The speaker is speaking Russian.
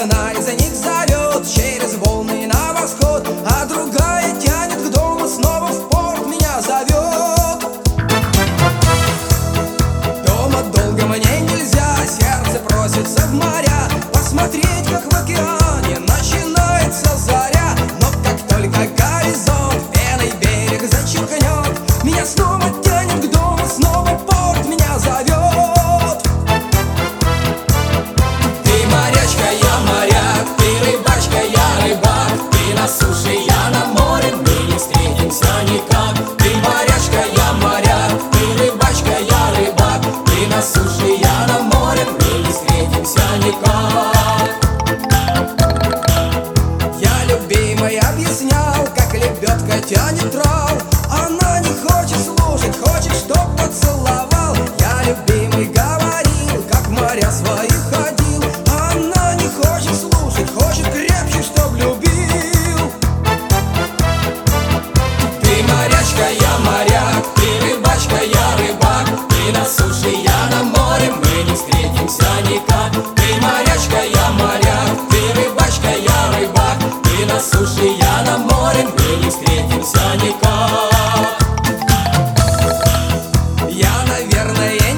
одна из них зовет через волны на восход, а другая тянет к дому, снова в порт меня зовет. Дома долго мне нельзя, сердце просится в моря, посмотреть, как в океане начинается заря. Но как только горизонт пеной берег зачеркнет, меня снова тянет к дому, снова порт меня зовет. Ты морячка, я моряк, ты рыбачка, я рыбак, ты на суше, я на море, мы не встретимся никак. Ты морячка, я моряк, ты рыбачка, я рыбак, ты на суше, я на море, мы не встретимся никак. Я любимой объяснял, как лебедка тянет трав, она не хочет слушать, хочет, чтоб поцеловал. Я любимый говорил, как в моря своих ходил, она не хочет слушать, хочет крепче, чтоб любил. Ты морячка, я моряк, ты рыбачка, я рыбак, ты на суше, я на море, мы не встретимся никак. Ты морячка, я моряк, ты рыбачка, я рыбак, ты на суше, я на море, мы не встретимся никак. Я, наверное,